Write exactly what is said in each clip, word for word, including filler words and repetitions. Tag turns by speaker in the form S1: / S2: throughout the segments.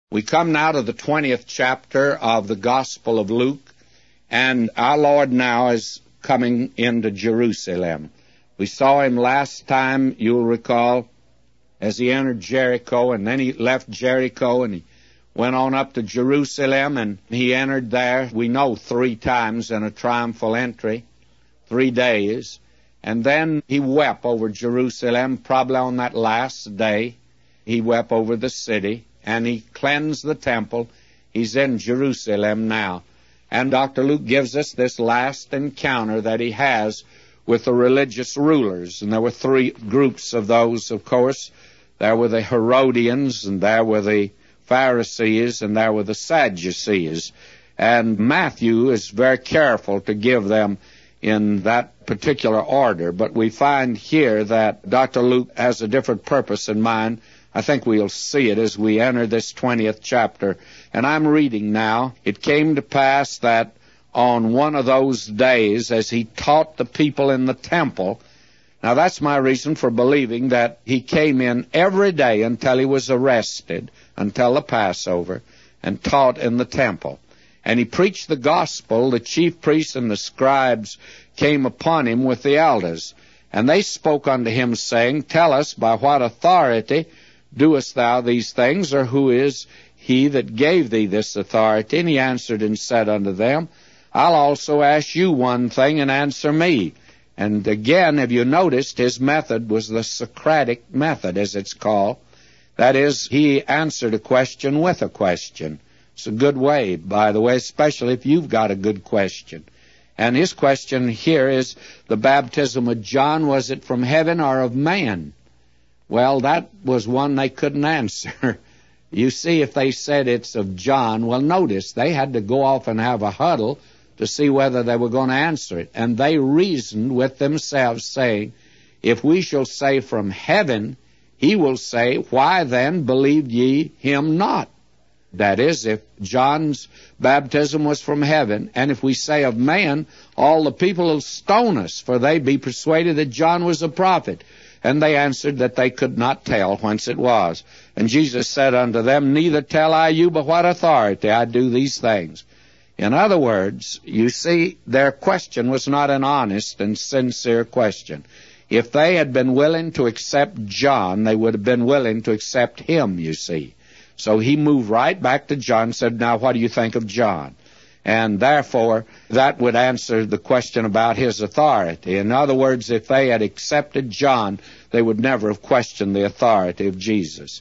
S1: We come now to the twentieth chapter of the Gospel of Luke, and our Lord now is coming into Jerusalem. We saw him last time, you'll recall, as he entered Jericho, and then he left Jericho and he went on up to Jerusalem, and he entered there, we know, three times in a triumphal entry, three days. And then he wept over Jerusalem, probably on that last day. He wept over the city, and he cleansed the temple. He's in Jerusalem now. And Doctor Luke gives us this last encounter that he has with the religious rulers. And there were three groups of those, of course. There were the Herodians, and there were the Pharisees, and there were the Sadducees. And Matthew is very careful to give them in that particular order. But we find here that Doctor Luke has a different purpose in mind. I think we'll see it as we enter this twentieth chapter. And I'm reading now. It came to pass that on one of those days, as he taught the people in the temple, now that's my reason for believing that he came in every day until he was arrested, until the Passover, and taught in the temple. And he preached the gospel. The chief priests and the scribes came upon him with the elders. And they spoke unto him, saying, Tell us, by what authority doest thou these things, or who is he that gave thee this authority? And he answered and said unto them, I'll also ask you one thing, and answer me. And again, have you noticed, his method was the Socratic method, as it's called. That is, he answered a question with a question. It's a good way, by the way, especially if you've got a good question. And his question here is, the baptism of John, was it from heaven or of man? Well, that was one they couldn't answer. You see, if they said it's of John, well, notice, they had to go off and have a huddle to see whether they were going to answer it. And they reasoned with themselves, saying, If we shall say from heaven, he will say, Why then believed ye him not? That is, if John's baptism was from heaven, and if we say of man, all the people will stone us, for they be persuaded that John was a prophet. And they answered that they could not tell whence it was. And Jesus said unto them, Neither tell I you by what authority I do these things. In other words, you see, their question was not an honest and sincere question. If they had been willing to accept John, they would have been willing to accept him, you see. So he moved right back to John and said, Now what do you think of John? And therefore, that would answer the question about his authority. In other words, if they had accepted John, they would never have questioned the authority of Jesus.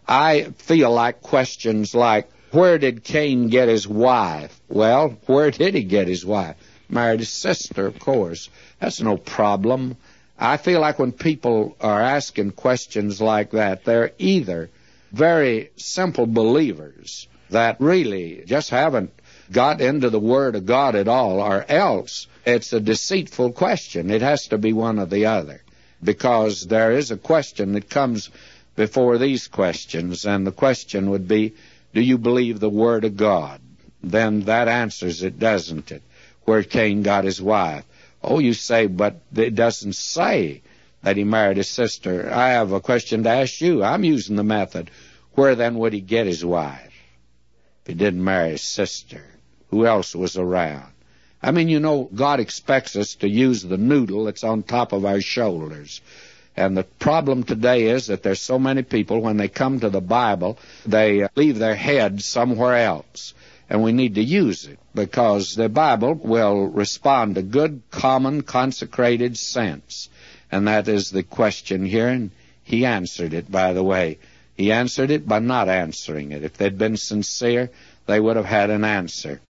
S1: I feel like questions like, where did Cain get his wife? Well, where did he get his wife? Married his sister, of course. That's no problem. I feel like when people are asking questions like that, they're either very simple believers that really just haven't got into the Word of God at all, or else it's a deceitful question. It has to be one or the other, because there is a question that comes before these questions, and the question would be, do you believe the Word of God? Then that answers it, doesn't it? Where Cain got his wife. Oh, you say, but it doesn't say that he married his sister. I have a question to ask you. I'm using the method. Where then would he get his wife if he didn't marry his sister? Who else was around? I mean, you know, God expects us to use the noodle that's on top of our shoulders. And the problem today is that there's so many people, when they come to the Bible, they leave their head somewhere else. And we need to use it, because the Bible will respond to good, common, consecrated sense. And that is the question here, and he answered it, by the way. He answered it by not answering it. If they'd been sincere, they would have had an answer.